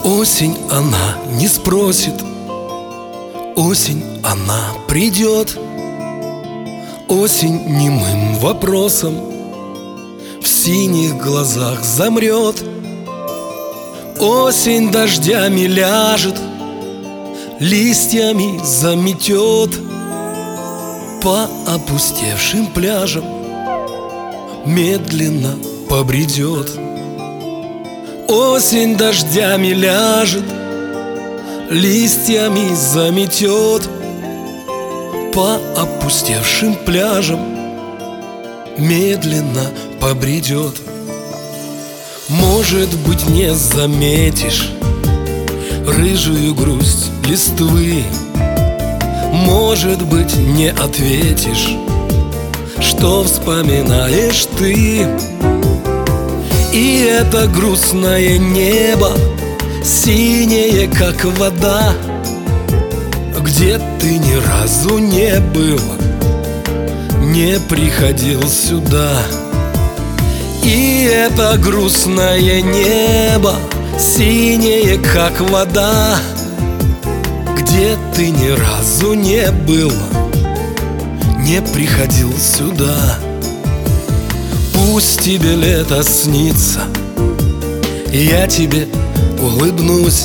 Осень, она не спросит, осень, она придет. Осень немым вопросом в синих глазах замрет. Осень дождями ляжет, листьями заметет. По опустевшим пляжам медленно побредет. Осень дождями ляжет, листьями заметет. По опустевшим пляжам медленно побредет. Может быть, не заметишь рыжую грусть листвы, может быть, не ответишь, что вспоминаешь ты. И это грустное небо, синее, как вода, где ты ни разу не был, не приходил сюда. И это грустное небо, синее, как вода, где ты ни разу не был, не приходил сюда. Пусть тебе лето снится, я тебе улыбнусь,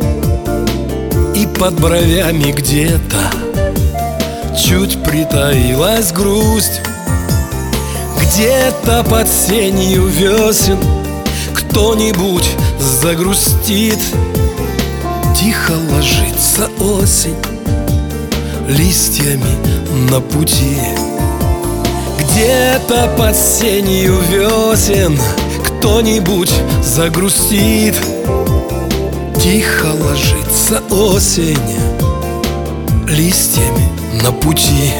и под бровями где-то чуть притаилась грусть. Где-то под сенью весен кто-нибудь загрустит. Тихо ложится осень листьями на пути. Где-то под сенью весен кто-нибудь загрустит. Тихо ложится осень листьями на пути.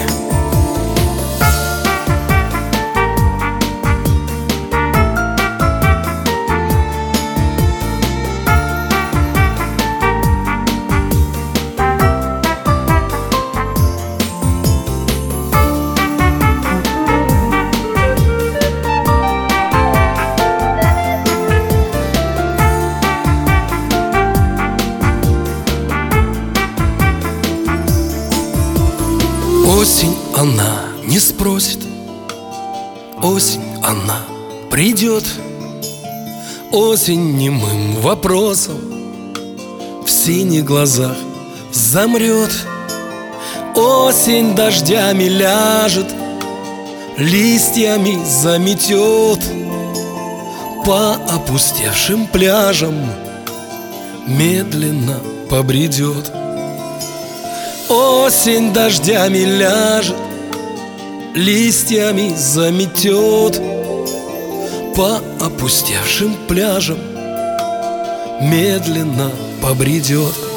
Осень, она не спросит, осень, она придет. Осень немым вопросом в синих глазах замрет. Осень дождями ляжет, листьями заметет. По опустевшим пляжам медленно побредет. Осень дождями ляжет, листьями заметет. По опустевшим пляжам медленно побредет.